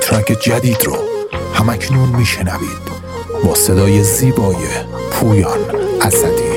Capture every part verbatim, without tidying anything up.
ترک جدید رو همکنون میشنوید با صدای زیبای پویان اسدی.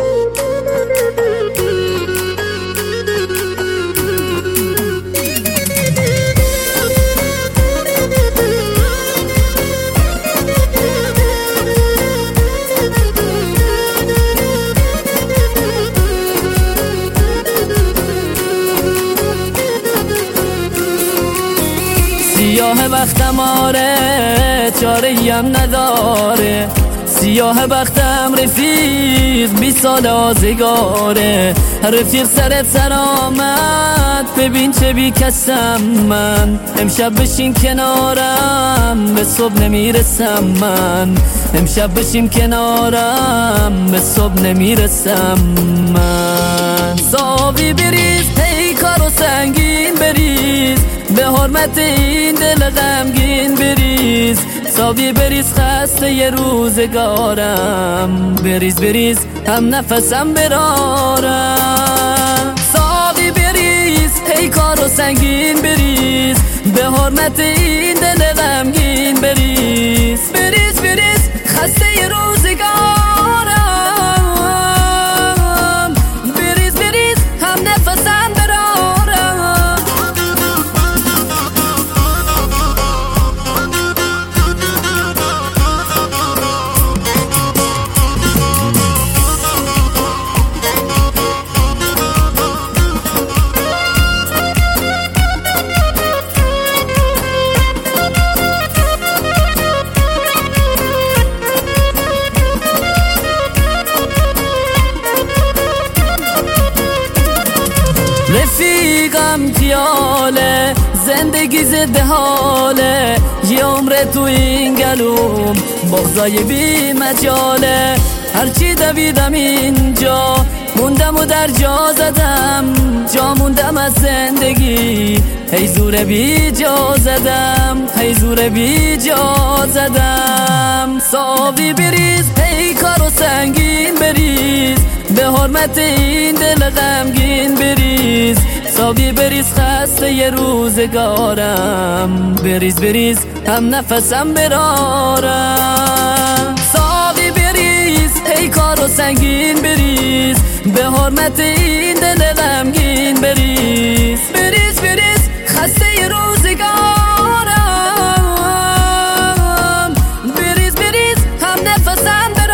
سیاه بختم آره چاره ام نداره، سیاه بختم رفیق بی سال آزگاره، رفیق سرت سر آمد ببین چه بی کسم من، امشب بشین کنارم به صبح نمیرسم من، امشب بشین کنارم به صبح نمیرسم من. صافی بریز هی کارو سنگین بریز، به حرمت این دل غمگین بریز، صافی بریز خسته یه روزگارم، بریز بریز هم نفسم برارم. صافی بریز هی کارو سنگین بریز، به حرمت این دل غمگین بریز، بریز بریز خسته یه روزگارم، بریز بریز هم نفسم برارم. رفیقم خیاله زندگی زده حاله، یه عمر تو این گلوم بغضای بی مجاله، هرچی دویدم اینجا موندم و در جا زدم، جا موندم از زندگی هی زور بی جا زدم، هی زور بی جا زدم. صافی بریز هی کارو سنگین بریز، به حرمت این دل غمگین بریز، صافی بریز خسته یه روزگارم، بریز بریز هم نفسم برارم. صافی بریز هی کارو سنگین بریز، به حرمت این دل غمگین بریز، بریز بریز خسته یه روزگارم، بریز بریز هم نفسم برارم.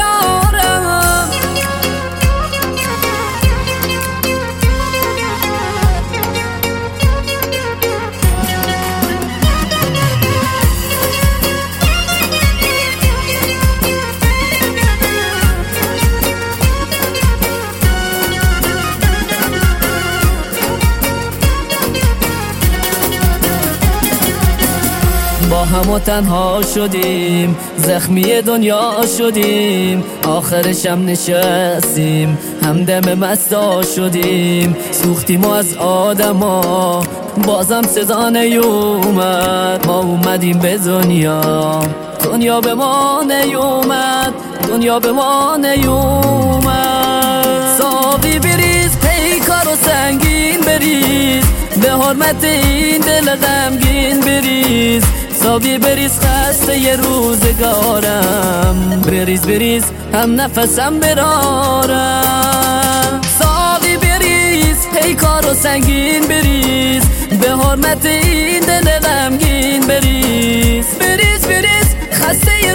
با هم و تنها شدیم، زخمی دنیا شدیم، آخرشم نشستیم همدم مستا شدیم، سوختیم و از آدما بازم صدا نیومد، ما اومدیم به دنیا دنیا به ما نیومد، دنیا به ما نیومد. صافی بریز هی کارو سنگین بریز، به حرمت این دل غمگین بریز، صافی بریز خسته یه روزگارم، بریز بریز هم نفسم برارم. صافی بریز هی کارو سنگین بریز، به حرمت این دل غمگین بریز، بریز بریز خسته یه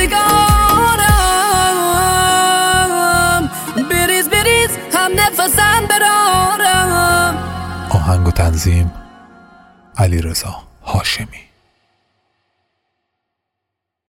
روزگارم، بریز بریز هم نفسم برارم. آهنگ و تنظیم علیرضا هاشمی.